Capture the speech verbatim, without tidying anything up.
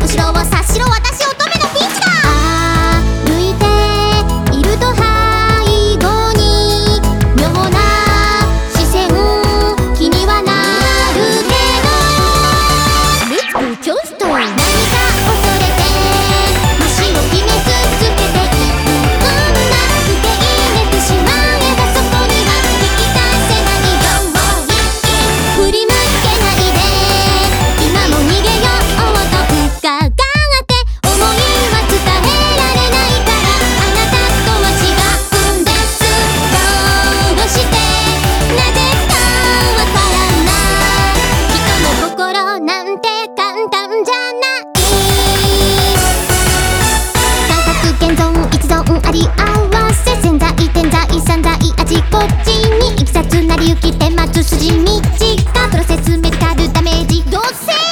しろを察しろ、私乙女のピンチだ。歩いていると背後に妙な視線気にはなるけど、レッツゴーチョースト。何か恐れて足を決め続けていくんだ。受け入れてしまえばそこには引き返せないよ。振り向けないで今も逃げようと伺って思いは伝えられないから、あなたとは違うんです。どうしてなぜかわからない。人の心なんて簡単じゃない。三角現存一存あり合わせ、潜在点在散在あちこちにいきさつなりゆきて待つ筋道か、プロセスメディカルダメージどうせ